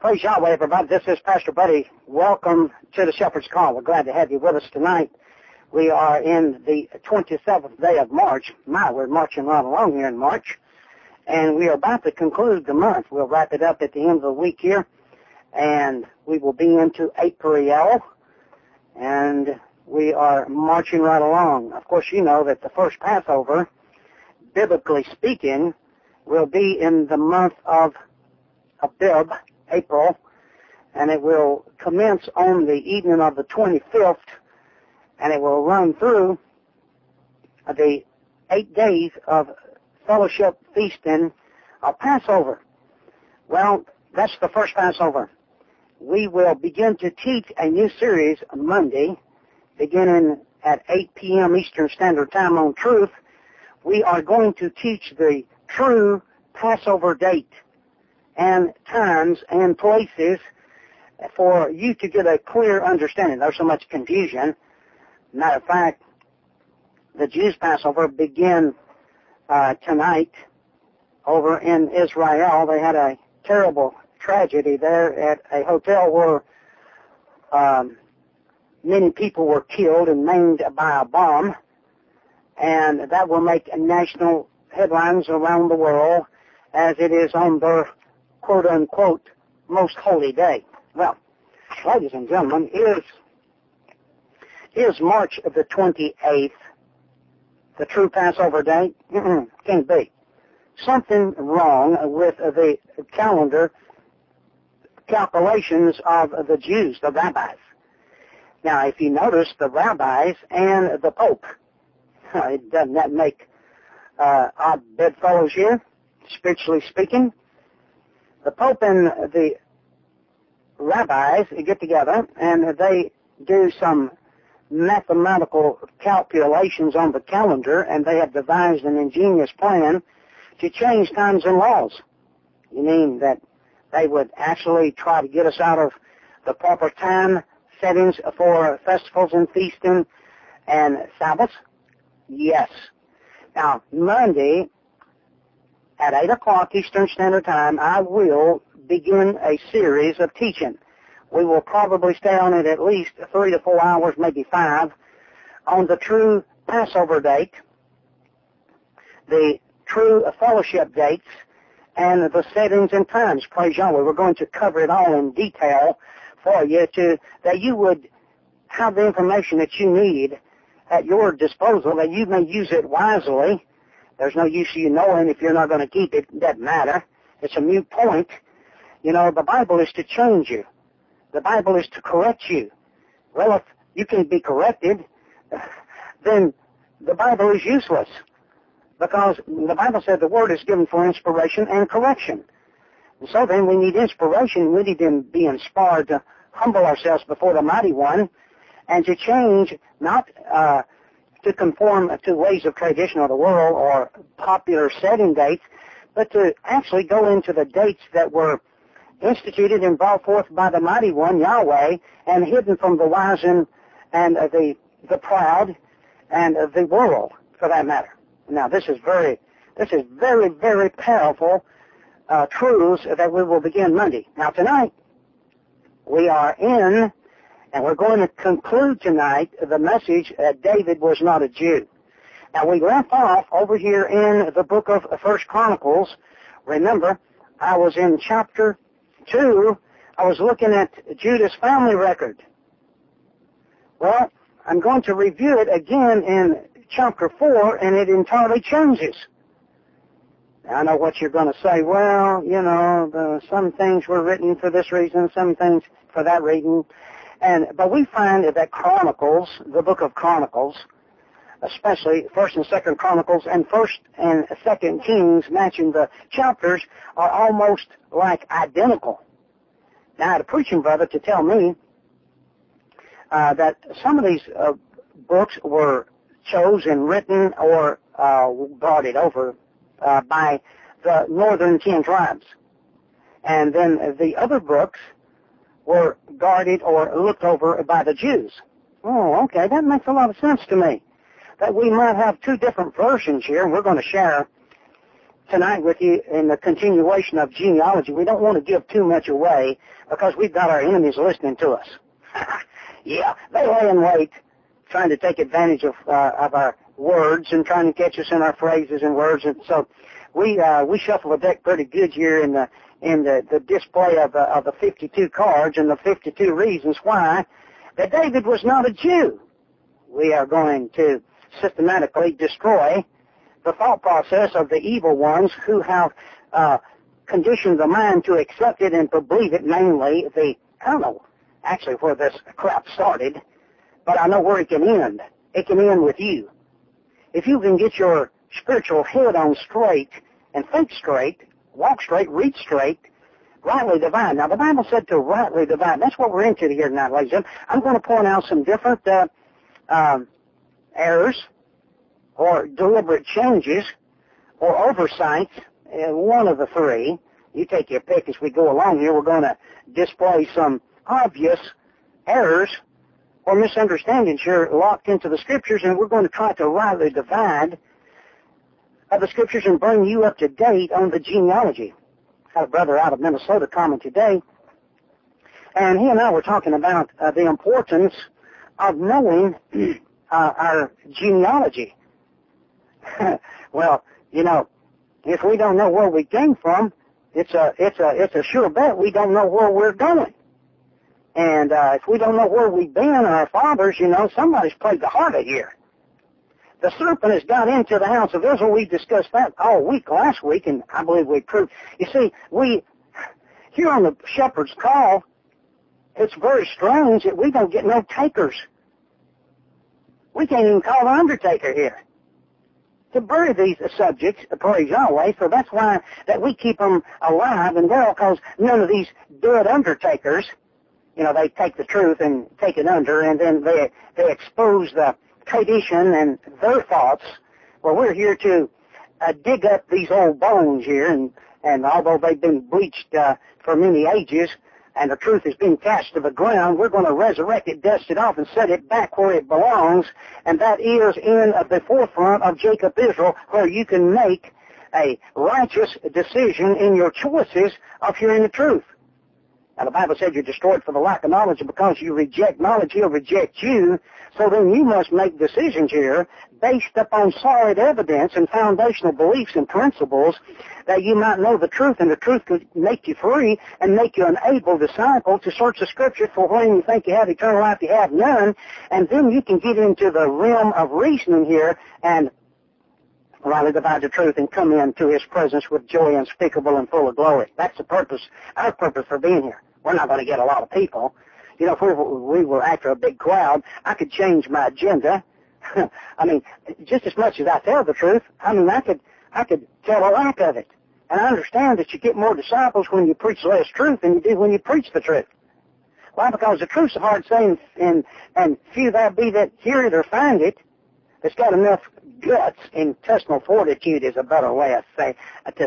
Praise Yahweh, everybody. This is Pastor Buddy. Welcome to the Shepherd's Call. We're glad to have you with us tonight. We are in the 27th day of March. We're marching right along here in March. And we are about to conclude the month. We'll wrap it up at the end of the week here. And we will be into April. And we are marching right along. Of course, you know that the first Passover, biblically speaking, will be in the month of Abib, April, and it will commence on the evening of the 25th, and it will run through the 8 days of fellowship feasting of Passover. Well, that's the first Passover. We will begin to teach a new series Monday, beginning at 8 p.m. Eastern Standard Time on Truth. We are going to teach the true Passover date and times and places for you to get a clear understanding. There's so much confusion. Matter of fact, the Jews' Passover began tonight over in Israel. They had a terrible tragedy there at a hotel where many people were killed and maimed by a bomb, and that will make national headlines around the world as it is on their quote-unquote most holy day. Well, ladies and gentlemen, is March the 28th the true Passover date? Can't be. Something wrong with the calendar calculations of the Jews, the rabbis. Now, if you notice, the rabbis and the Pope, doesn't that make odd bedfellows here, spiritually speaking? The Pope and the rabbis get together and they do some mathematical calculations on the calendar, and they have devised an ingenious plan to change times and laws. You mean that they would actually try to get us out of the proper time settings for festivals and feasting and Sabbaths? Yes. Now, Monday, at 8 o'clock Eastern Standard Time, I will begin a series of teaching. We will probably stay on it at least 3 to 4 hours, maybe 5, on the true Passover date, the true fellowship dates, and the settings and times. Praise Yahweh. We're going to cover it all in detail for you that you would have the information that you need at your disposal, that you may use it wisely. There's no use of you knowing if you're not going to keep it. It doesn't matter. It's a moot point. You know, the Bible is to change you. The Bible is to correct you. Well, if you can be corrected, then the Bible is useless. Because the Bible said the Word is given for inspiration and correction. And so then we need inspiration. We need to be inspired to humble ourselves before the Mighty One and to change, not to conform to ways of tradition of the world or popular setting dates, but to actually go into the dates that were instituted and brought forth by the Mighty One, Yahweh, and hidden from the wise and the proud and the world, for that matter. Now, this is very, very powerful truths that we will begin Monday. Now, tonight, we are in, and we're going to conclude tonight the message that David was not a Jew. Now, we left off over here in the book of 1 Chronicles. Remember, I was in chapter 2. I was looking at Judah's family record. Well, I'm going to review it again in chapter 4, and it entirely changes. Now, I know what you're going to say. Well, you know, some things were written for this reason, some things for that reason. But we find that Chronicles, the book of Chronicles, especially 1st and 2nd Chronicles and 1st and 2nd Kings, matching the chapters, are almost like identical. Now, I had a preaching brother to tell me that some of these books were chosen, written, or brought it over by the northern 10 tribes. And then the other books were guarded or looked over by the Jews. Oh, okay, that makes a lot of sense to me. That we might have two different versions here, and we're going to share tonight with you in the continuation of genealogy. We don't want to give too much away because we've got our enemies listening to us. Yeah, they lay in wait trying to take advantage of our words and trying to catch us in our phrases and words. And so we shuffle the deck pretty good here in the display of the 52 cards and the 52 reasons why that David was not a Jew. We are going to systematically destroy the thought process of the evil ones who have conditioned the mind to accept it and to believe it, mainly I don't know actually where this crap started, but I know where it can end. It can end with you. If you can get your spiritual head on straight and think straight, walk straight, read straight, rightly divide. Now, the Bible said to rightly divide. That's what we're into here tonight, ladies and gentlemen. I'm going to point out some different errors or deliberate changes or oversights, one of the three. You take your pick as we go along here. We're going to display some obvious errors or misunderstandings here locked into the Scriptures, and we're going to try to rightly divide the Scriptures and bring you up to date on the genealogy. I had a brother out of Minnesota comment today, and he and I were talking about the importance of knowing our genealogy. Well, you know, if we don't know where we came from, it's a sure bet we don't know where we're going. And if we don't know where we've been, our fathers, you know, somebody's played the harlot here. The serpent has got into the house of Israel. We discussed that all week last week, and I believe we proved. You see, here on the Shepherd's Call, it's very strange that we don't get no takers. We can't even call the undertaker here to bury these subjects, praise Yahweh. So that's why that we keep them alive and well, because none of these dead undertakers, you know, they take the truth and take it under, and then they expose the tradition and their thoughts. Well, we're here to dig up these old bones here, and although they've been bleached for many ages, and the truth has been cast to the ground, we're going to resurrect it, dust it off, and set it back where it belongs, and that is in the forefront of Jacob Israel, where you can make a righteous decision in your choices of hearing the truth. Now, the Bible said you're destroyed for the lack of knowledge, and because you reject knowledge, he'll reject you. So then you must make decisions here based upon solid evidence and foundational beliefs and principles that you might know the truth, and the truth could make you free and make you an able disciple to search the Scripture for when you think you have eternal life, you have none, and then you can get into the realm of reasoning here and rightly divide the truth and come into His presence with joy unspeakable and full of glory. That's the purpose, our purpose for being here. We're not going to get a lot of people. You know, if we were after a big crowd, I could change my agenda. I mean, just as much as I tell the truth, I mean, I could tell a lack of it. And I understand that you get more disciples when you preach less truth than you do when you preach the truth. Why? Because the truth's a hard saying, and few there be that hear it or find it that's got enough guts. Intestinal fortitude is a better way to say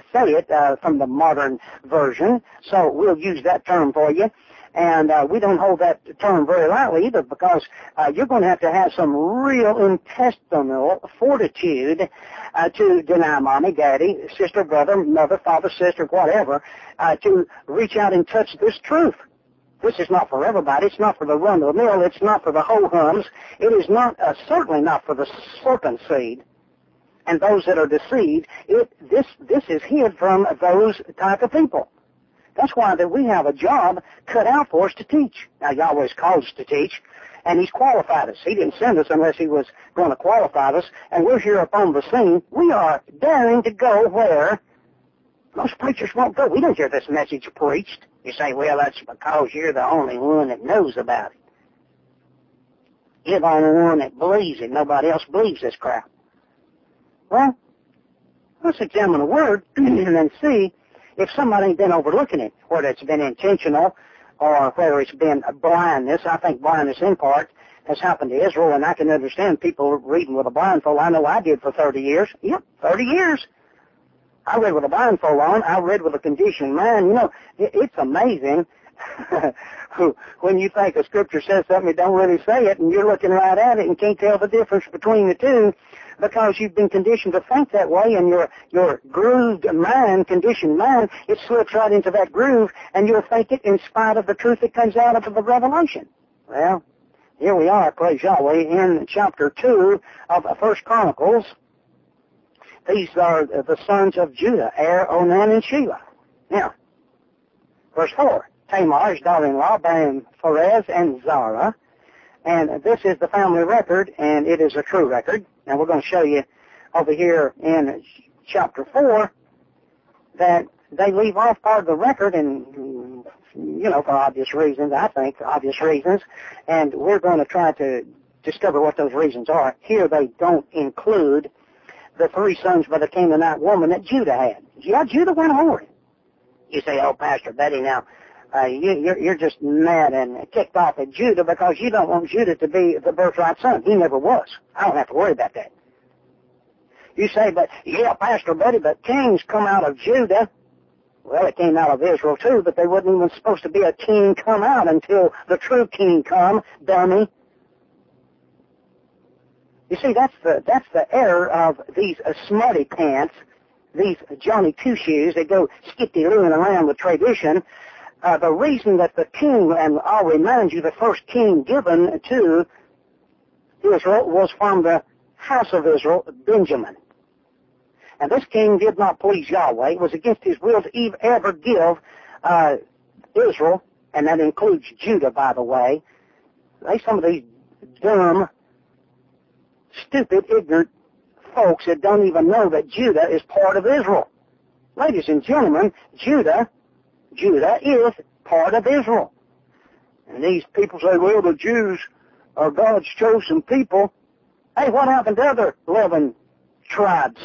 it from the modern version. So we'll use that term for you. And we don't hold that term very lightly either, because you're going to have some real intestinal fortitude to deny mommy, daddy, sister, brother, mother, father, sister, whatever, to reach out and touch this truth. This is not for everybody. It's not for the run-of-the-mill. It's not for the ho-hums. It is not, certainly not for the serpent seed and those that are deceived. This is hid from those type of people. That's why that we have a job cut out for us to teach. Now, Yahweh's called us to teach, and He's qualified us. He didn't send us unless He was going to qualify us, and we're here upon the scene. We are daring to go where most preachers won't go. We don't hear this message preached. You say, well, that's because you're the only one that knows about it. You're the only one that believes it. Nobody else believes this crap. Well, let's examine the Word and then see if somebody ain't been overlooking it, whether it's been intentional or whether it's been blindness. I think blindness in part has happened to Israel, and I can understand people reading with a blindfold. I know I did for 30 years. Yep, 30 years. I read with a blindfold on. I read with a conditioned mind. You know, it's amazing when you think a scripture says something, it don't really say it, and you're looking right at it and can't tell the difference between the two because you've been conditioned to think that way, and your grooved mind, conditioned mind, it slips right into that groove, and you'll think it in spite of the truth that comes out of the revelation. Well, here we are, praise Yahweh, in chapter 2 of 1 Chronicles. These are the sons of Judah, Onan, and Shelah. Now, verse 4, Tamar, his daughter-in-law, bearing Pharez and Zara. And this is the family record, and it is a true record. Now, we're going to show you over here in chapter 4 that they leave off part of the record, and, you know, for obvious reasons, I think, obvious reasons, and we're going to try to discover what those reasons are. Here they don't include the 3 sons by the Canaanite woman that Judah had. Yeah, Judah went whoring. You say, oh, Pastor Betty, now, you're just mad and kicked off at Judah because you don't want Judah to be the birthright son. He never was. I don't have to worry about that. You say, but, yeah, Pastor Betty, but kings come out of Judah. Well, it came out of Israel, too, but they wasn't even supposed to be a king come out until the true king come, dummy. You see, that's the error of these smutty pants, these Johnny Two-Shoes that go skip-de-looing around with tradition. The reason that the king, and I'll remind you, the first king given to Israel was from the house of Israel, Benjamin. And this king did not please Yahweh. It was against his will to ever give Israel, and that includes Judah, by the way. Some of these dumb, stupid, ignorant folks that don't even know that Judah is part of Israel. Ladies and gentlemen, Judah is part of Israel. And these people say, well, the Jews are God's chosen people. Hey, what happened to the other 11 tribes?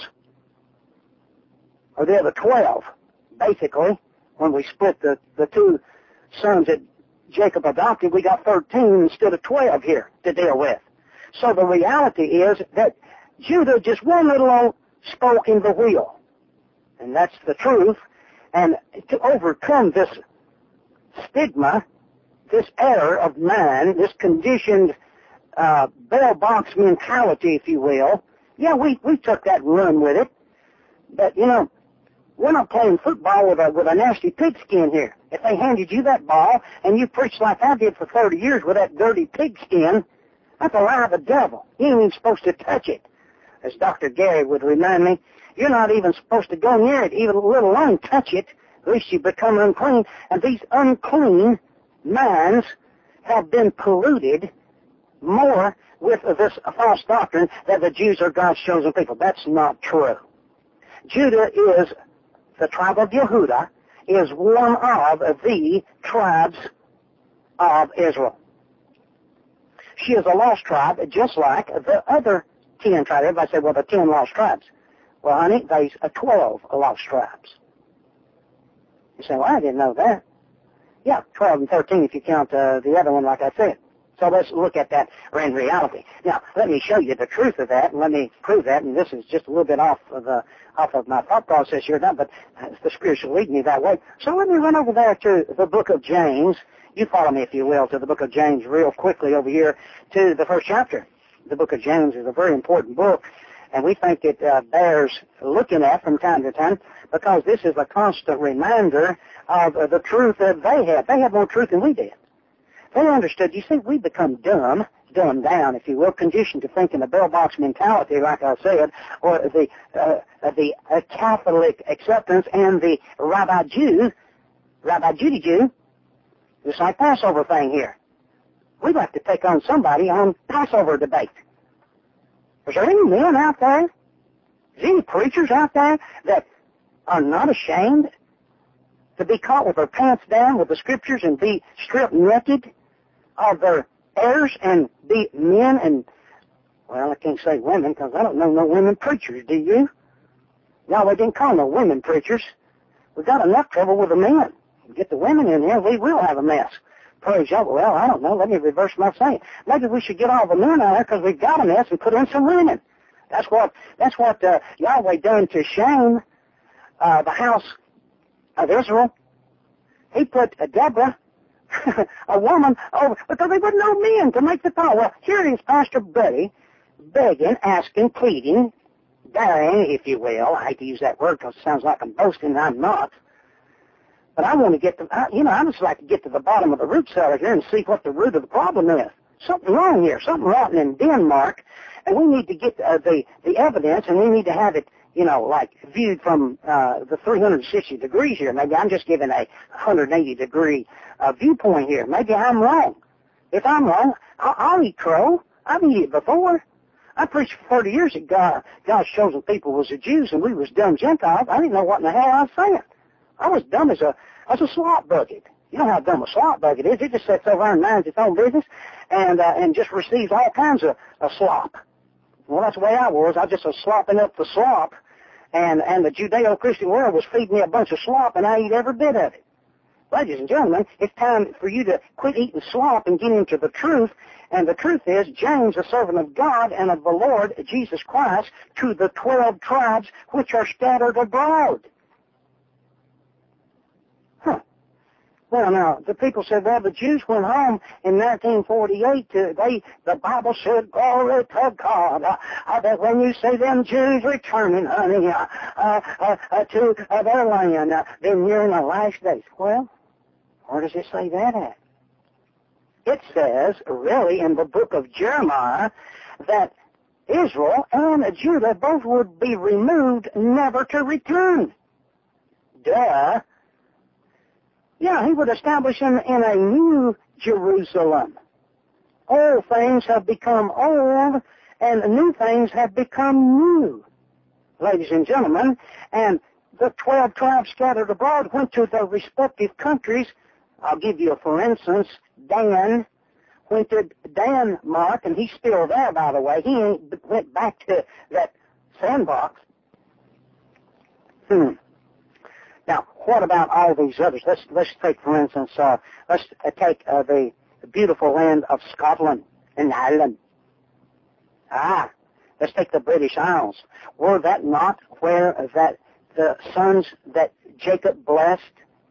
Or the other 12, basically. When we split the 2 sons that Jacob adopted, we got 13 instead of 12 here to deal with. So the reality is that Judah just one little old spoke in the wheel. And that's the truth. And to overcome this stigma, this error of man, this conditioned bell box mentality, if you will, yeah, we took that and run with it. But, you know, we're not playing football with a nasty pigskin here. If they handed you that ball and you preached like I did for 30 years with that dirty pigskin, that's a lie of the devil. You ain't even supposed to touch it. As Dr. Gary would remind me, you're not even supposed to go near it, even let alone touch it, lest you become unclean. And these unclean minds have been polluted more with this false doctrine that the Jews are God's chosen people. That's not true. Judah is, the tribe of Yehudah, is one of the tribes of Israel. She is a lost tribe, just like the other 10 tribes. Everybody say, well, the 10 lost tribes. Well, honey, there's 12 lost tribes. You say, well, I didn't know that. Yeah, 12 and 13 if you count the other one, like I said. So let's look at that in reality. Now, let me show you the truth of that, and let me prove that. And this is just a little bit off of my thought process here, but the Spirit lead me that way. So let me run over there to the book of James. You follow me, if you will, to the book of James real quickly over here to the 1st chapter. The book of James is a very important book, and we think it bears looking at from time to time because this is a constant reminder of the truth that they had. They had more truth than we did. They understood. You see, we become dumbed down, if you will, conditioned to think in the bell box mentality, like I said, or the Catholic acceptance and the Rabbi Judy Jew, this like Passover thing here. We'd like to take on somebody on Passover debate. Is there any men out there? Is there any preachers out there that are not ashamed to be caught with their pants down with the scriptures and be stripped naked of their errors and be men and, well, I can't say women because I don't know no women preachers, do you? No, we didn't call no women preachers. We've got enough trouble with the men. Get the women in here, we will have a mess. Praise Yahweh. Well, I don't know. Let me reverse my saying. Maybe we should get all the men out here because we've got a mess and put in some women. That's what Yahweh done to shame the house of Israel. He put Deborah a woman over, because they wouldn't know men to make the call. Well, here it is, Pastor Buddy, begging, asking, pleading, daring, if you will. I hate to use that word because it sounds like I'm boasting, and I'm not. But I want to get to, I just like to get to the bottom of the root cellar here and see what the root of the problem is. Something wrong here, something rotten in Denmark, and we need to get the evidence, and we need to have it, like viewed from the 360 degrees here. Maybe I'm just giving a 180-degree viewpoint here. Maybe I'm wrong. If I'm wrong, I'll eat crow. I've eaten it before. I preached for 30 years that God's chosen people was the Jews, and we was dumb Gentiles. I didn't know what in the hell I was saying. I was dumb as a slop bucket. You know how dumb a slop bucket is. It just sits over and minds its own business and just receives all kinds of slop. Well, that's the way I was. I just was slopping up the slop, and the Judeo-Christian world was feeding me a bunch of slop, and I ate every bit of it. Ladies and gentlemen, it's time for you to quit eating slop and get into the truth. And the truth is, James, a servant of God and of the Lord Jesus Christ, to the 12 tribes which are scattered abroad. Well, now, the people said, well, the Jews went home in 1948. The Bible said, glory to God. I bet when you say them Jews returning, honey, to their land, then you're in the last days. Well, where does it say that at? It says, really, in the book of Jeremiah, that Israel and Judah both would be removed, never to return. Duh. Yeah, he would establish them in a new Jerusalem. Old things have become old, and new things have become new, ladies and gentlemen. And the 12 tribes scattered abroad went to their respective countries. I'll give you, for instance, Dan went to Denmark, and he's still there, by the way. He ain't went back to that sandbox. Now, what about all these others? Let's take, for instance, let's take the beautiful land of Scotland and Ireland. Let's take the British Isles. Were that not where that the sons that Jacob blessed?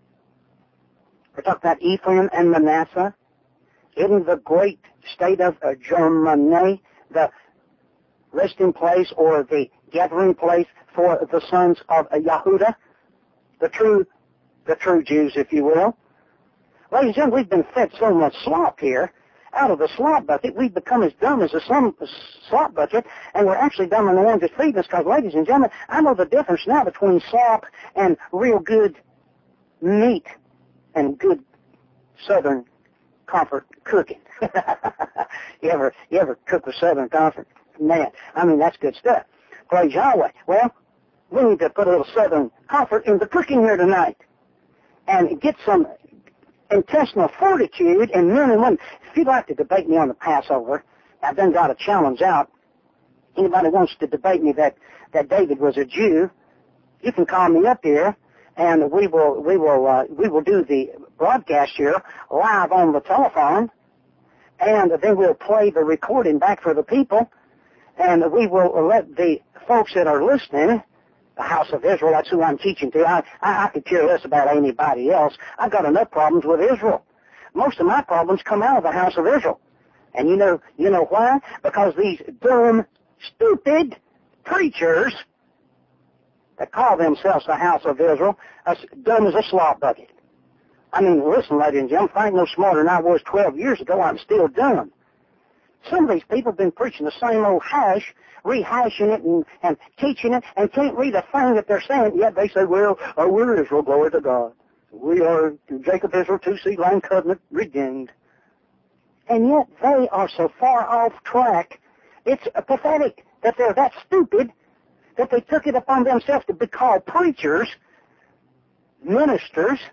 We're talking about Ephraim and Manasseh. Isn't the great state of Germany the resting place or the gathering place for the sons of Yehudah? The true Jews, if you will. Ladies and gentlemen, we've been fed so much slop here. Out of the slop bucket, we've become as dumb as a slop bucket, and we're actually dumber than the ones that feed us, because, ladies and gentlemen, I know the difference now between slop and real good meat and good Southern Comfort cooking. You ever cook with Southern Comfort? Man, I mean, that's good stuff. Praise Yahweh. Well, we need to put a little Southern Comfort in the cooking here tonight and get some intestinal fortitude in men and women. If you'd like to debate me on the Passover, I've then got a challenge out. Anybody wants to debate me that David was a Jew, you can call me up here, and we will do the broadcast here live on the telephone, and then we'll play the recording back for the people, and we will let the folks that are listening, the house of Israel, that's who I'm teaching to. I could care less about anybody else. I've got enough problems with Israel. Most of my problems come out of the house of Israel. And you know why? Because these dumb, stupid preachers that call themselves the house of Israel are dumb as a slop bucket. I mean, listen, ladies and gentlemen, if I ain't no smarter than I was 12 years ago, I'm still dumb. Some of these people have been preaching the same old hash, rehashing it and teaching it, and can't read a thing that they're saying, yet they say, well, we're Israel, glory to God. We are Jacob Israel, 2 line covenant, redeemed. And yet they are so far off track, it's pathetic that they're that stupid that they took it upon themselves to be called preachers, ministers,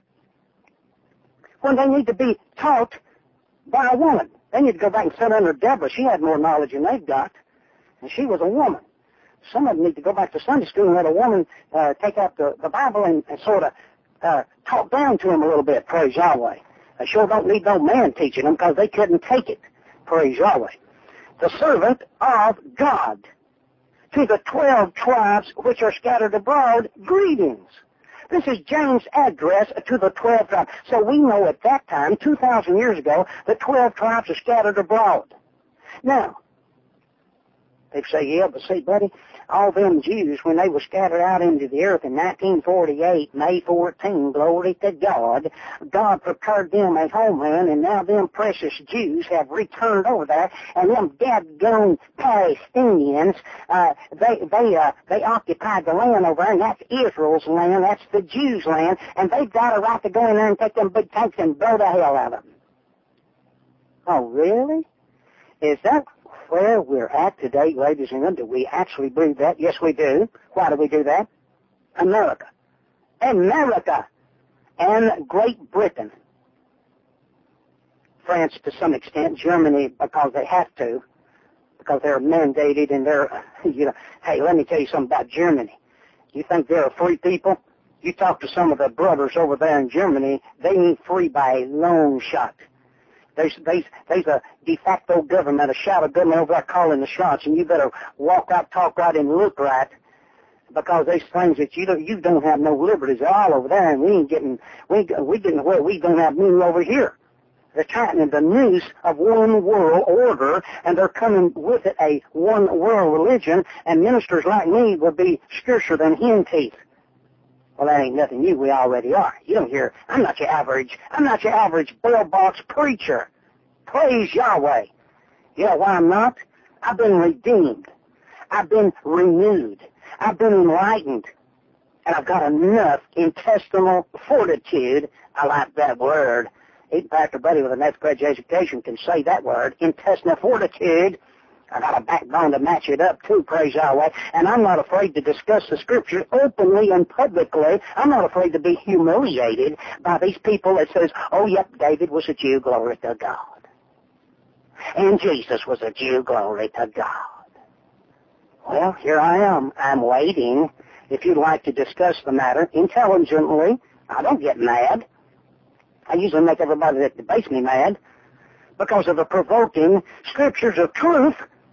when they need to be taught by a woman. They need to go back and sit under Deborah. She had more knowledge than they've got, and she was a woman. Some of them need to go back to Sunday school and let a woman take out the Bible and sort of talk down to them a little bit, praise Yahweh. They sure don't need no man teaching them because they couldn't take it, praise Yahweh. The servant of God. To the 12 tribes which are scattered abroad, greetings. This is James' address to the 12 tribes. So we know at that time, 2,000 years ago, the 12 tribes are scattered abroad. Now, they say, yeah, but see, buddy, all them Jews, when they were scattered out into the earth in 1948, May 14, glory to God, God prepared them a homeland, and now them precious Jews have returned over there, and them dead-gone Palestinians, they occupied the land over there, and that's Israel's land, that's the Jews' land, and they've got a right to go in there and take them big tanks and blow the hell out of them. Oh, really? Is that where we're at today, ladies and gentlemen? Do we actually believe that? Yes, we do. Why do we do that? America. And Great Britain. France to some extent. Germany because they have to. Because they're mandated and they're, hey, let me tell you something about Germany. You think they're a free people? You talk to some of the brothers over there in Germany, they ain't free by a long shot. There's a de facto government, a shadow government over there calling the shots, and you better walk out, talk right, and look right, because there's things that you don't have no liberties at all over there, and we getting where we don't have none over here. They're tightening the noose of one world order, and they're coming with it a one world religion, and ministers like me will be scarcer than hen teeth. Well, that ain't nothing new. We already are. You don't hear, I'm not your average bell box preacher. Praise Yahweh. You know why I'm not? I've been redeemed. I've been renewed. I've been enlightened. And I've got enough intestinal fortitude. I like that word. Even Pastor Buddy with an F-grade education can say that word, intestinal fortitude. I got a backbone to match it up too, praise Yahweh. And I'm not afraid to discuss the Scriptures openly and publicly. I'm not afraid to be humiliated by these people that says, oh, yep, David was a Jew, glory to God. And Jesus was a Jew, glory to God. Well, here I am. I'm waiting. If you'd like to discuss the matter intelligently, I don't get mad. I usually make everybody that debates me mad because of the provoking Scriptures of truth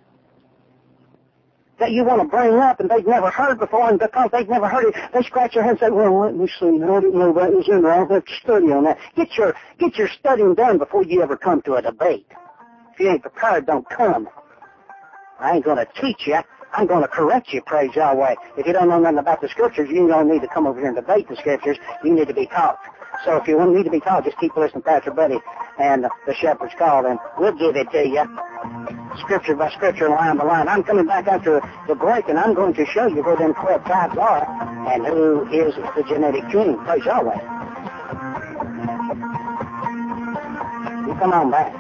that you want to bring up and they've never heard before, and because they've never heard it, they scratch their head and say, well, let me see, I didn't know that was in there. I'll have to study on that. Get your studying done before you ever come to a debate. If you ain't prepared, don't come. I ain't going to teach you. I'm going to correct you, praise Yahweh. If you don't know nothing about the Scriptures, you don't need to come over here and debate the Scriptures. You need to be taught. So if you need to be taught, just keep listening to Pastor Buddy and the Shepherd's Call, and we'll give it to you. Scripture by Scripture, line by line. I'm coming back after the break, and I'm going to show you where them 12 tribes are and who is the genetic king. Praise Yahweh. You come on back.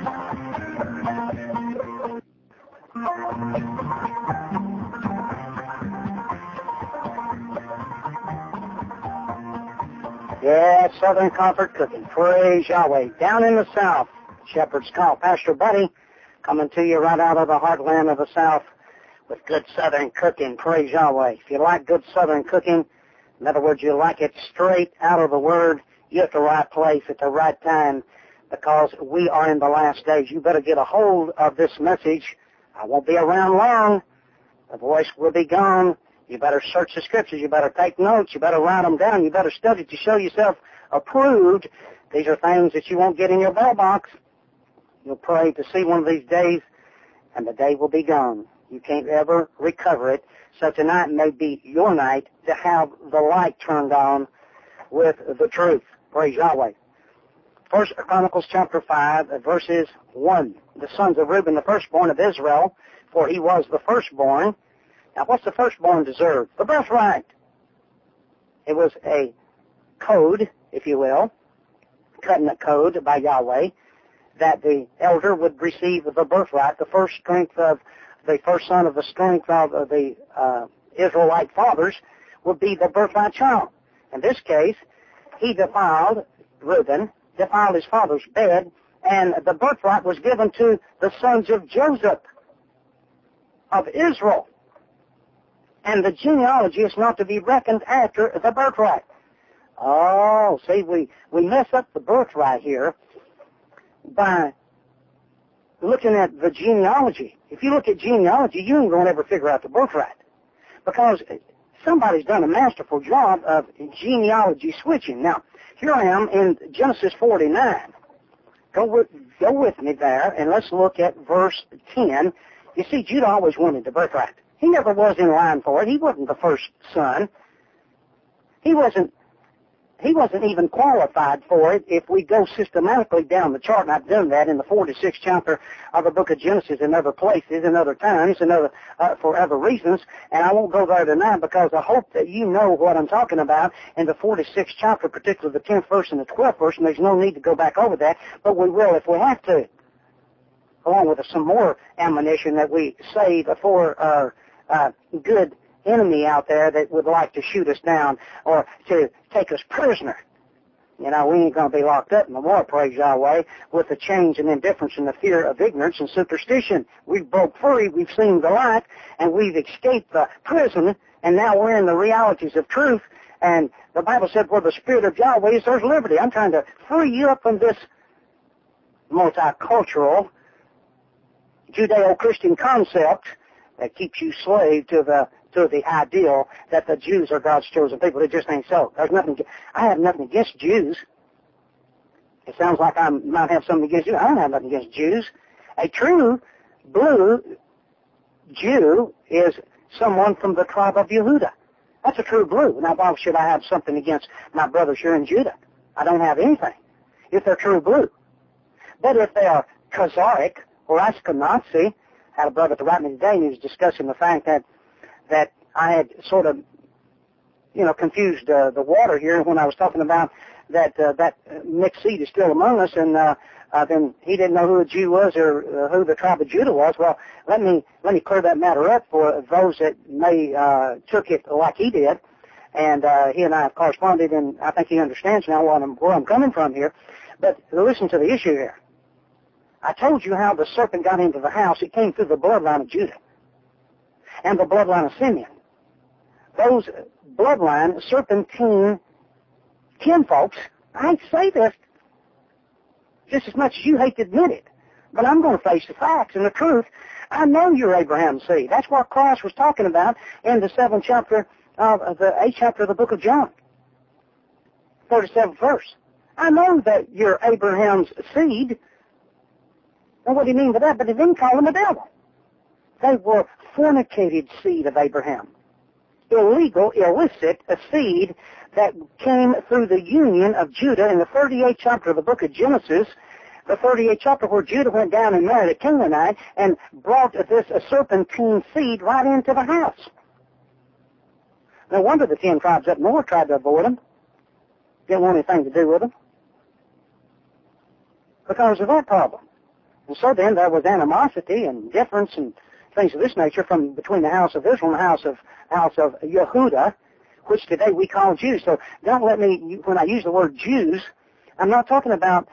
Yeah, Southern Comfort Cooking. Praise Yahweh. Down in the South, Shepherd's Call. Pastor Buddy coming to you right out of the heartland of the South with good Southern cooking. Praise Yahweh. If you like good Southern cooking, in other words, you like it straight out of the Word, you're at the right place at the right time, because we are in the last days. You better get a hold of this message. I won't be around long. The voice will be gone. You better search the Scriptures. You better take notes. You better write them down. You better study to show yourself approved. These are things that you won't get in your bell box. You'll pray to see one of these days, and the day will be gone. You can't ever recover it. So tonight may be your night to have the light turned on with the truth. Praise Yahweh. First Chronicles chapter 5, verses 1. The sons of Reuben, the firstborn of Israel, for he was the firstborn. Now, what's the firstborn deserve? The birthright. It was a code, if you will, covenant code by Yahweh, that the elder would receive the birthright, the first strength of the first son of the strength of the Israelite fathers would be the birthright child. In this case, he defiled, Reuben, defiled his father's bed, and the birthright was given to the sons of Joseph, of Israel. And the genealogy is not to be reckoned after the birthright. Oh, see, we mess up the birthright here by looking at the genealogy. If you look at genealogy, you ain't going to ever figure out the birthright. Because somebody's done a masterful job of genealogy switching. Now, here I am in Genesis 49. Go with me there, and let's look at verse 10. You see, Judah always wanted the birthright. He never was in line for it. He wasn't the first son. He wasn't even qualified for it if we go systematically down the chart, and I've done that in the 46th chapter of the book of Genesis in other places, in other times, for other reasons, and I won't go there tonight because I hope that you know what I'm talking about in the 46th chapter, particularly the 10th verse and the 12th verse, and there's no need to go back over that, but we will if we have to, along with some more ammunition that we save for our good enemy out there that would like to shoot us down or to take us prisoner. You know, we ain't going to be locked up no more, praise Yahweh, with the change and indifference and the fear of ignorance and superstition. We've broke free, we've seen the light, and we've escaped the prison, and now we're in the realities of truth. And the Bible said, where the Spirit of Yahweh is, there's liberty. I'm trying to free you up from this multicultural Judeo-Christian concept that keeps you slave to the ideal that the Jews are God's chosen people. It just ain't so. I have nothing against Jews. It sounds like I might have something against you. I don't have nothing against Jews. A true blue Jew is someone from the tribe of Yehuda. That's a true blue. Now, why should I have something against my brothers here in Judah? I don't have anything if they're true blue. But if they are Khazaric or Ashkenazi, I had a brother to write me today, and he was discussing the fact that I had sort of, confused the water here when I was talking about that mixed seed is still among us, and then he didn't know who a Jew was or who the tribe of Judah was. Well, let me clear that matter up for those that may took it like he did, and he and I have corresponded, and I think he understands now where I'm coming from here. But listen to the issue here. I told you how the serpent got into the house. It came through the bloodline of Judah and the bloodline of Simeon. Those bloodline, serpentine kinfolks, I hate to say this just as much as you hate to admit it, but I'm going to face the facts and the truth. I know you're Abraham's seed. That's what Christ was talking about in the 7th chapter of the 8th chapter of the book of John, 37th verse. I know that you're Abraham's seed. And what do you mean by that? But he didn't call them a devil. They were fornicated seed of Abraham. Illegal, illicit, a seed that came through the union of Judah in the 38th chapter of the book of Genesis, the 38th chapter where Judah went down and married a Canaanite and brought this serpentine seed right into the house. No wonder the 10 tribes up north tried to avoid them. Didn't want anything to do with them. Because of that problem. And so then there was animosity and difference and things of this nature from between the house of Israel and the house of Yehuda, which today we call Jews. So don't let me, when I use the word Jews, I'm not talking about,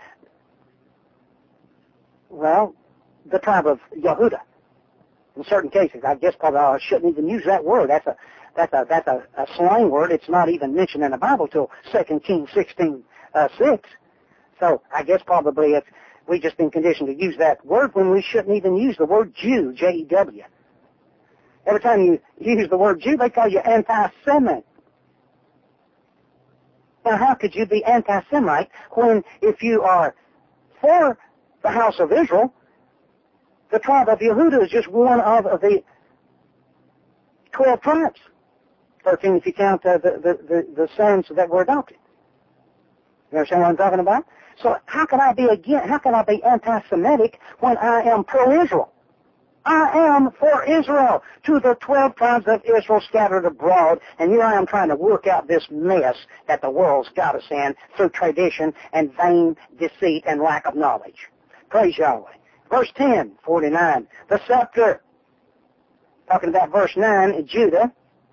well, the tribe of Yehuda. In certain cases, I guess probably I shouldn't even use that word. That's a slang word. It's not even mentioned in the Bible till 2 Kings 16:6. So I guess probably we've just been conditioned to use that word when we shouldn't even use the word Jew, J-E-W. Every time you use the word Jew, they call you anti-Semite. Now, how could you be anti-Semite when, if you are for the house of Israel, the tribe of Yehuda is just one of the 12 tribes? 13 if you count the sons that were adopted. You understand what I'm talking about? So how can I be anti-Semitic when I am pro-Israel? I am for Israel, to the 12 tribes of Israel scattered abroad, and here I am trying to work out this mess that the world's got us in through tradition and vain deceit and lack of knowledge. Praise Yahweh. Verse 10, 49, the scepter. Talking about verse 9, Judah.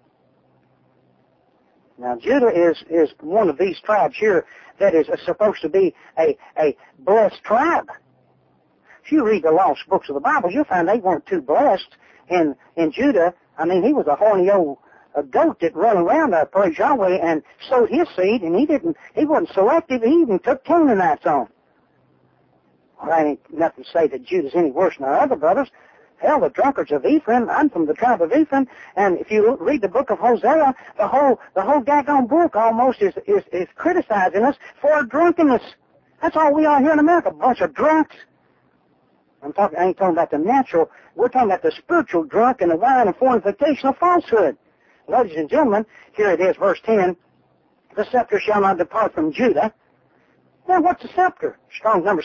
Now, Judah is one of these tribes here that is supposed to be a blessed tribe. If you read the lost books of the Bible, you'll find they weren't too blessed in Judah. I mean, he was a horny old goat that run around there, praise Yahweh, and sowed his seed, and he wasn't selective. He even took Canaanites on. Well, that ain't nothing to say that Judah's any worse than our other brothers. Hell, the drunkards of Ephraim, I'm from the tribe of Ephraim, and if you read the book of Hosea, the whole daggone book almost is criticizing us for our drunkenness. That's all we are here in America, a bunch of drunks. I ain't talking about the natural, we're talking about the spiritual drunk and the wine and fornication of falsehood. Ladies and gentlemen, here it is, verse 10, the scepter shall not depart from Judah. Now, what's a scepter? Strong's number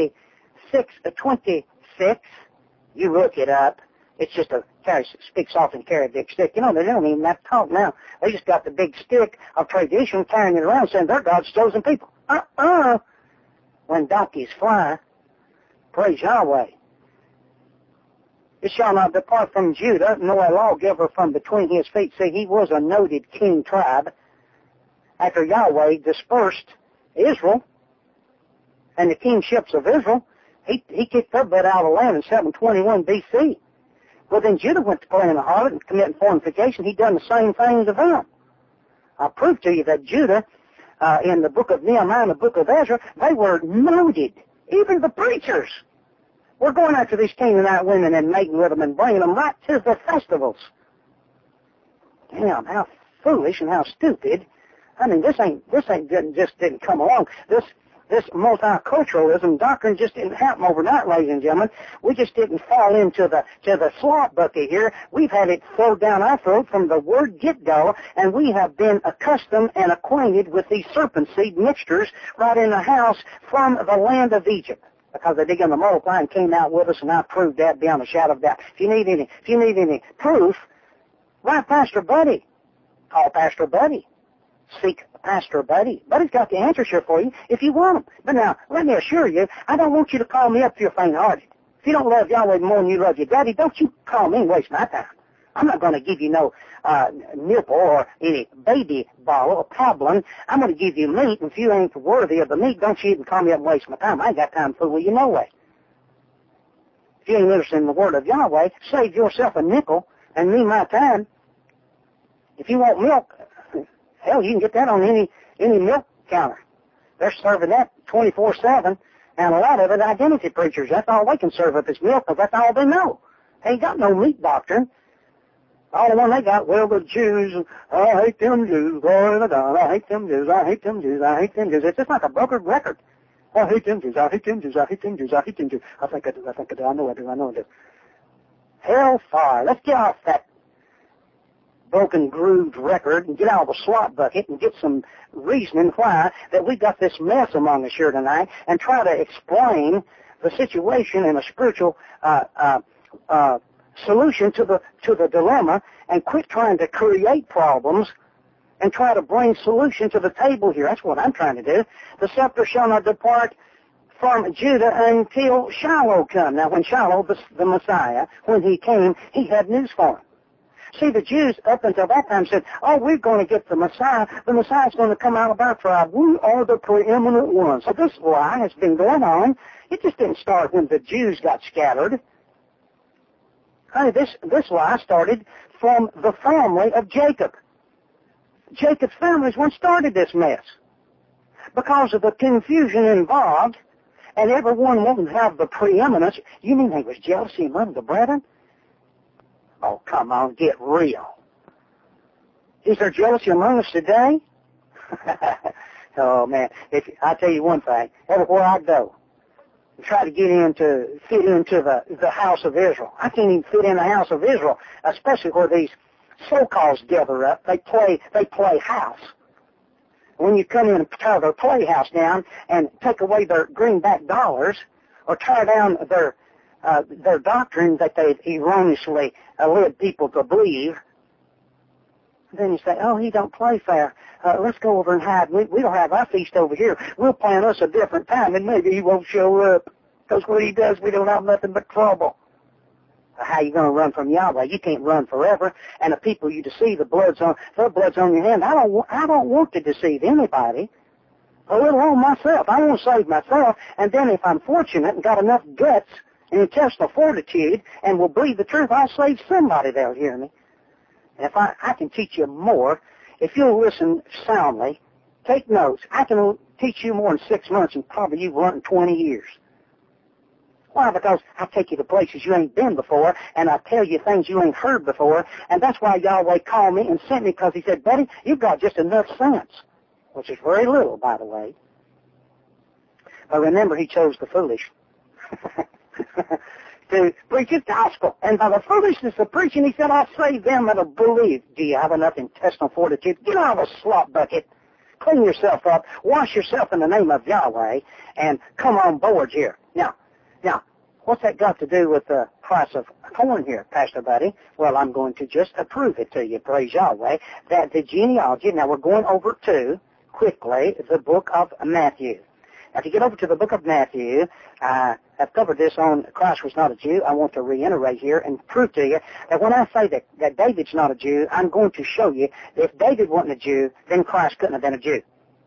7626. You look it up. It's just speaks off and carry a big stick. You know, they don't even have to talk now. They just got the big stick of tradition carrying it around saying they're God's chosen people. When donkeys fly, praise Yahweh. It shall not depart from Judah, nor a lawgiver from between his feet. See, he was a noted king tribe. After Yahweh dispersed Israel and the kingships of Israel, he kicked their butt out of the land in 721 B.C. Well, then Judah went to playing the harlot and committing fornication. He done the same thing to them. I'll prove to you that Judah, in the book of Nehemiah and the book of Ezra, they were noted. Even the preachers were going after these Canaanite women and mating with them and bringing them right to the festivals. Damn, how foolish and how stupid. I mean, this didn't come along. This multiculturalism doctrine just didn't happen overnight, ladies and gentlemen. We just didn't fall into the slop bucket here. We've had it flowed down our throat from the word get-go, and we have been accustomed and acquainted with these serpent seed mixtures right in the house from the land of Egypt. Because they began to multiply and came out with us, and I proved that beyond a shadow of doubt. If you need any proof, write Pastor Buddy. Call Pastor Buddy. Seek Pastor Buddy. Buddy's got the answers here for you if you want them. But now, let me assure you, I don't want you to call me up if you're faint-hearted. If you don't love Yahweh more than you love your daddy, don't you call me and waste my time. I'm not going to give you no nipple or any baby bottle or pablin. I'm going to give you meat, and if you ain't worthy of the meat, don't you even call me up and waste my time. I ain't got time to fool with you no way. If you ain't interested in the word of Yahweh, save yourself a nickel and me my time. If you want milk, hell, you can get that on any milk counter. They're serving that 24/7, and a lot of it identity preachers. That's all they can serve up is milk, because that's all they know. They ain't got no meat doctrine. All the one they got, well, the Jews, I hate them Jews, glory to God, I hate them Jews, I hate them Jews, I hate them Jews. It's just like a brokered record. I hate them Jews, I hate them Jews, I hate them Jews, I hate them Jews. I think I do, I know I do. Hellfire. Let's get off that broken grooved record and get out of the slot bucket and get some reasoning why that we got this mess among us here tonight, and try to explain the situation in a spiritual solution to the dilemma, and quit trying to create problems and try to bring solution to the table here. That's what I'm trying to do. The scepter shall not depart from Judah until Shiloh come. Now, when Shiloh, the Messiah, when he came, he had news for him. See, the Jews up until that time said, oh, we're going to get the Messiah. The Messiah's going to come out of our tribe. We are the preeminent ones. So this lie has been going on. It just didn't start when the Jews got scattered. Honey, this lie started from the family of Jacob. Jacob's family is what started this mess. Because of the confusion involved, and everyone wanted to have the preeminence. You mean there was jealousy among the brethren? Oh, come on, get real. Is there jealousy among us today? Oh, man. I tell you one thing. Everywhere I go, I try to fit into the house of Israel. I can't even fit in the house of Israel, especially where these so-calls gather up. They play house. When you come in and tear their playhouse down and take away their greenback dollars, or tear down their doctrine that they've erroneously led people to believe, then you say, oh, he don't play fair. Let's go over and hide. We'll have our feast over here. We'll plan us a different time, and maybe he won't show up. Because when he does, we don't have nothing but trouble. How are you going to run from Yahweh? You can't run forever. And the people you deceive, their blood's on your hand. I don't want to deceive anybody. Let alone myself. I want to save myself. And then if I'm fortunate and got enough guts and intestinal fortitude and will believe the truth, I'll save somebody that'll hear me. And if I can teach you more, if you'll listen soundly, take notes, I can teach you more in 6 months than probably you've learned in 20 years. Why? Because I take you to places you ain't been before, and I tell you things you ain't heard before, and that's why Yahweh called me and sent me, because he said, buddy, you've got just enough sense, which is very little, by the way. But remember, he chose the foolish to preach his gospel. And by the foolishness of preaching, he said, I'll save them that'll believe. Do you have enough intestinal fortitude? Get out of a slop bucket. Clean yourself up. Wash yourself in the name of Yahweh. And come on board here. Now, what's that got to do with the price of corn here, Pastor Buddy? Well, I'm going to just approve it to you, praise Yahweh, that the genealogy, now we're going over to, quickly, the book of Matthew. Now, if you get over to the book of Matthew, I've covered this on Christ was not a Jew. I want to reiterate here and prove to you that when I say that David's not a Jew, I'm going to show you that if David wasn't a Jew, then Christ couldn't have been a Jew.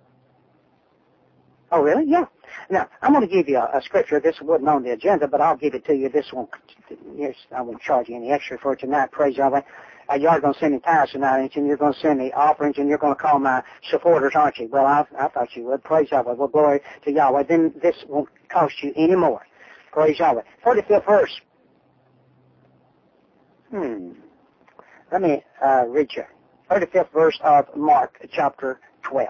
Oh, really? Yeah. Now, I'm going to give you a scripture. This wasn't on the agenda, but I'll give it to you. This won't, yes, I won't charge you any extra for it tonight. Praise Yahweh. You're going to send me tithes tonight, ain't you? And you're going to send me offerings, and you're going to call my supporters, aren't you? Well, I thought you would. Praise Yahweh. Well, glory to Yahweh. Then this won't cost you any more. Praise Yahweh. 45th verse. Let me read you. 35th verse of Mark, chapter 12.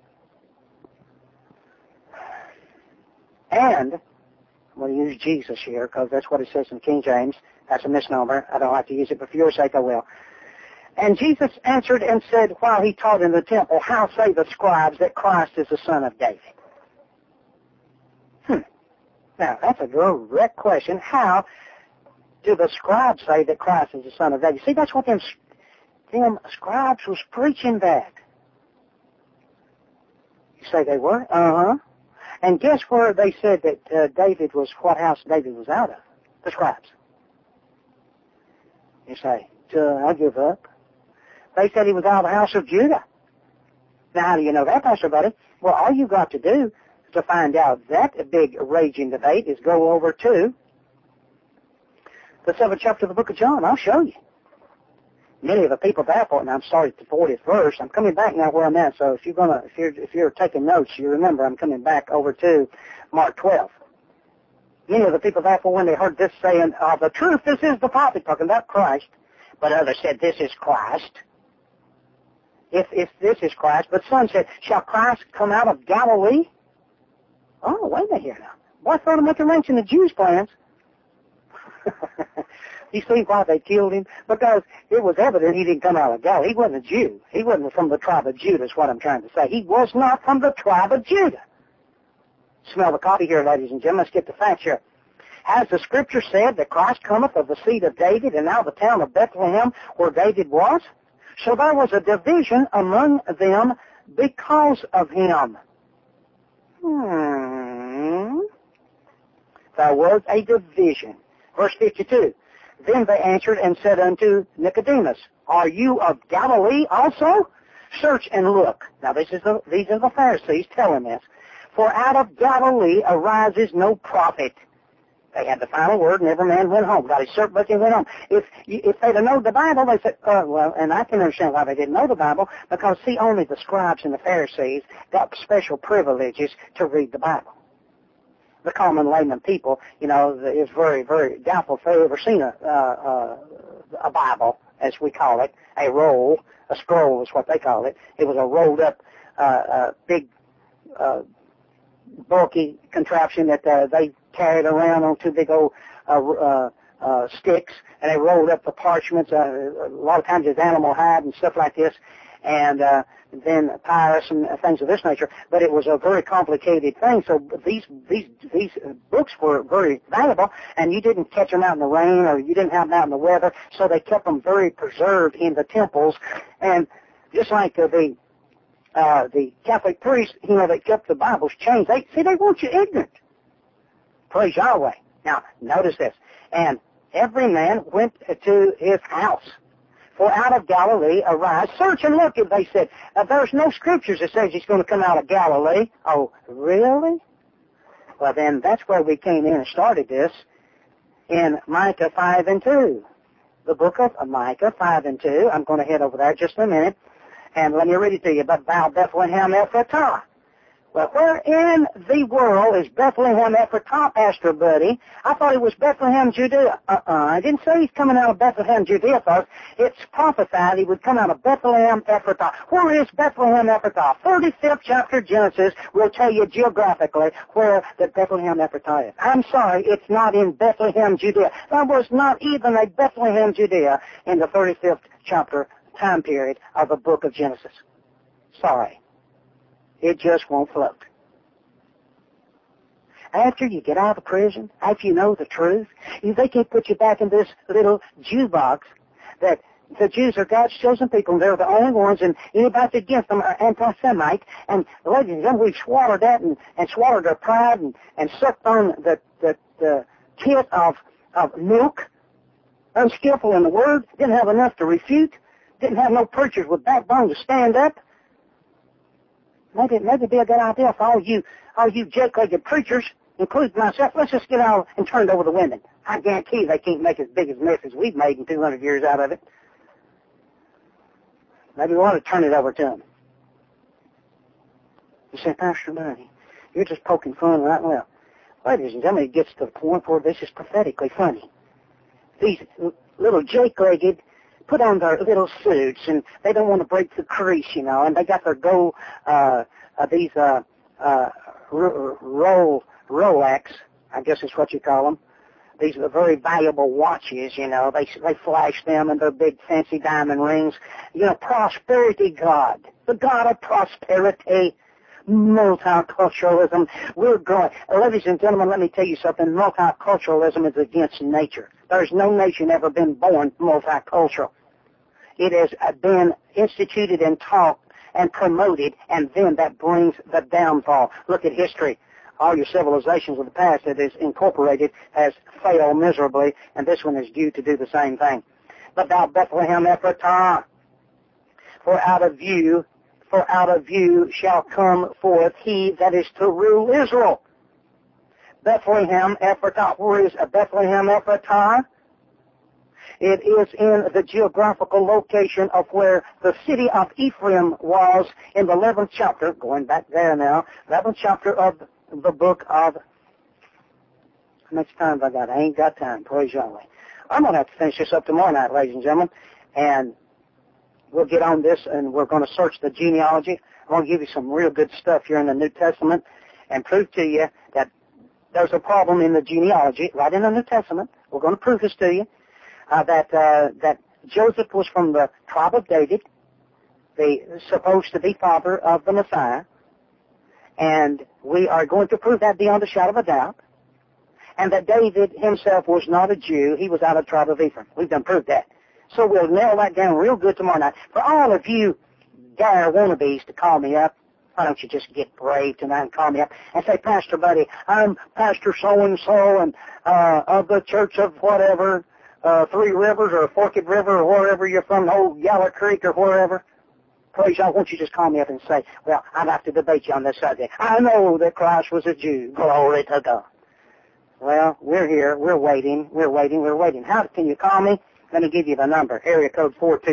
And I'm going to use Jesus here because that's what it says in King James. That's a misnomer. I don't like to use it, but for your sake I will. And Jesus answered and said, while he taught in the temple, how say the scribes that Christ is the son of David? Now, that's a direct question. How do the scribes say that Christ is the son of David? See, that's what them scribes was preaching that. You say they were? Uh-huh. And guess where they said that David was, what house David was out of? The scribes. You say, I give up. They said he was out of the house of Judah. Now, how do you know that, Pastor Buddy? Well, all you got to do to find out that big raging debate is go over to the 7th chapter of the book of John. I'll show you. Many of the people therefore, and I'm sorry, at the 40th verse. I'm coming back now where I'm at. So if you're taking notes, you remember I'm coming back over to Mark 12. Many of the people therefore, when they heard this saying, of the truth, this is the prophet, talking about Christ. But others said, this is Christ. If this is Christ. But some said, shall Christ come out of Galilee? Oh, wait a minute here now. Boy, I thought I went to mention the Jews' plans. You see why they killed him? Because it was evident he didn't come out of Galilee. He wasn't a Jew. He wasn't from the tribe of Judah is what I'm trying to say. He was not from the tribe of Judah. Smell the coffee here, ladies and gentlemen. Let's get the facts here. Has the scripture said that Christ cometh of the seed of David and out of the town of Bethlehem where David was? So there was a division among them because of him. There was a division. Verse 52. Then they answered and said unto Nicodemus, are you of Galilee also? Search and look. Now these are the Pharisees telling this. For out of Galilee arises no prophet. They had the final word, and every man went home. Got his surplice and went home. If they'd have known the Bible, they said, well, and I can understand why they didn't know the Bible, because, see, only the scribes and the Pharisees got special privileges to read the Bible. The common layman people, is very, very doubtful if they've ever seen a Bible, as we call it, a roll, a scroll is what they call it. It was a rolled up, big, bulky contraption that they carried around on two big old sticks, and they rolled up the parchments. A lot of times it's animal hide and stuff like this, and then papyrus and things of this nature. But it was a very complicated thing. So these books were very valuable, and you didn't catch them out in the rain or you didn't have them out in the weather. So they kept them very preserved in the temples, and just like the Catholic priests, they kept the Bibles changed. They want you ignorant. Praise Yahweh. Now, notice this. And every man went to his house. For out of Galilee arise, search and look, they said. There's no scriptures that says he's going to come out of Galilee. Oh, really? Well, then that's where we came in and started this in Micah 5 and 2. The book of Micah 5 and 2. I'm going to head over there just in a minute. And let me read it to you. But thou, Bethlehem Ephratah, Well, where in the world is Bethlehem Ephratah, Pastor Buddy? I thought it was Bethlehem, Judea. I didn't say he's coming out of Bethlehem, Judea, folks. It's prophesied he would come out of Bethlehem Ephratah. Where is Bethlehem Ephratah? 35th chapter of Genesis will tell you geographically where the Bethlehem Ephratah is. I'm sorry, it's not in Bethlehem, Judea. There was not even a Bethlehem, Judea in the 35th chapter time period of the book of Genesis. Sorry. It just won't float. After you get out of prison, after you know the truth, they can't put you back in this little Jew box that the Jews are God's chosen people, and they're the only ones, and anybody against them are anti-Semite. And ladies and gentlemen, we've swallowed that and swallowed their pride and sucked on the tit of milk, unskillful in the word, didn't have enough to refute, didn't have no preachers with backbone to stand up. Maybe it'd be a good idea for all you jake-legged preachers, including myself. Let's just get out and turn it over to women. I guarantee they can't make as big a mess as we've made in 200 years out of it. Maybe we want to turn it over to them. You say, Pastor Buddy, you're just poking fun right now. Ladies and gentlemen, it gets to the point where this is prophetically funny. These little jake-legged put on their little suits, and they don't want to break the crease, and they got their Rolex, I guess is what you call them. These are very valuable watches, they flash them and their big fancy diamond rings. Prosperity God, the God of prosperity, multiculturalism. We're growing. Ladies and gentlemen, let me tell you something. Multiculturalism is against nature. There's no nation ever been born multicultural. It has been instituted and taught and promoted, and then that brings the downfall. Look at history. All your civilizations of the past that is incorporated has failed miserably, and this one is due to do the same thing. But thou Bethlehem Ephratah, for out of you shall come forth he that is to rule Israel. Bethlehem Ephratah. Where is Bethlehem Ephratah? It is in the geographical location of where the city of Ephraim was in the 11th chapter, going back there now, 11th chapter of the book of, how much time have I got? I ain't got time, praise Yahweh. I'm going to have to finish this up tomorrow night, ladies and gentlemen, and we'll get on this, and we're going to search the genealogy. I'm going to give you some real good stuff here in the New Testament and prove to you that there's a problem in the genealogy right in the New Testament. We're going to prove this to you. That Joseph was from the tribe of David, the supposed to be father of the Messiah, and we are going to prove that beyond a shadow of a doubt, and that David himself was not a Jew, he was out of the tribe of Ephraim. We've done proved that. So we'll nail that down real good tomorrow night. For all of you dire wannabes to call me up, why don't you just get brave tonight and call me up and say, Pastor Buddy, I'm Pastor so-and-so and of the church of whatever, Three Rivers or Forked River or wherever you're from, old Yaller Creek or wherever. Praise God, won't you just call me up and say, well, I'd have to debate you on this subject. I know that Christ was a Jew. Glory to God. Well, we're here. We're waiting. How can you call me? Let me give you the number. Area code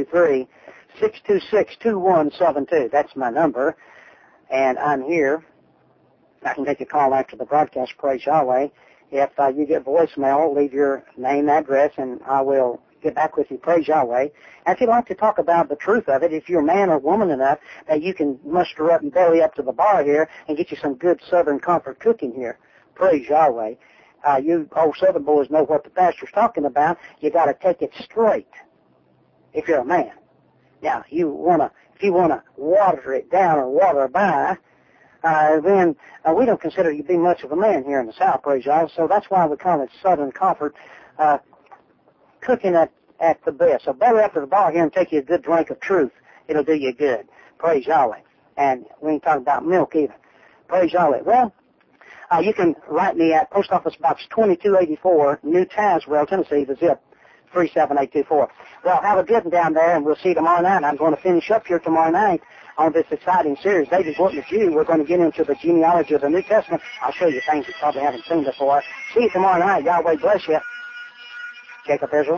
423-626-2172. That's my number. And I'm here. I can take a call after the broadcast, praise Yahweh. If you get voicemail, leave your name, address, and I will get back with you, praise Yahweh. And if you'd like to talk about the truth of it, if you're man or woman enough that you can muster up and belly up to the bar here and get you some good Southern comfort cooking here, praise Yahweh. You old Southern boys know what the pastor's talking about. You got to take it straight if you're a man. Now, if you wanna water it down or water by, then we don't consider you to be much of a man here in the South, praise God. So that's why we call it Southern Comfort, cooking at the best. So belly up to the bar here and take you a good drink of truth. It'll do you good. Praise Yahweh. And we ain't talking about milk either. Praise Yahweh. Well, you can write me at Post Office Box 2284, New Tazewell, Tennessee, the zip 37824. Well, have a good one down there, and we'll see you tomorrow night. I'm going to finish up here tomorrow night on this exciting series, David wasn't a Jew. We're going to get into the genealogy of the New Testament. I'll show you things you probably haven't seen before. See you tomorrow night. Yahweh bless you. Jacob Israel.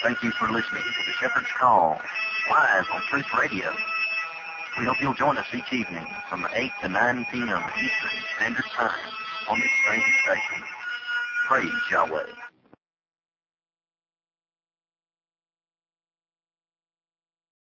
Thank you for listening to the Shepherd's Call, live on Truth Radio. We hope you'll join us each evening from 8 to 9 p.m. Eastern Standard Time on this same station. Praise Yahweh.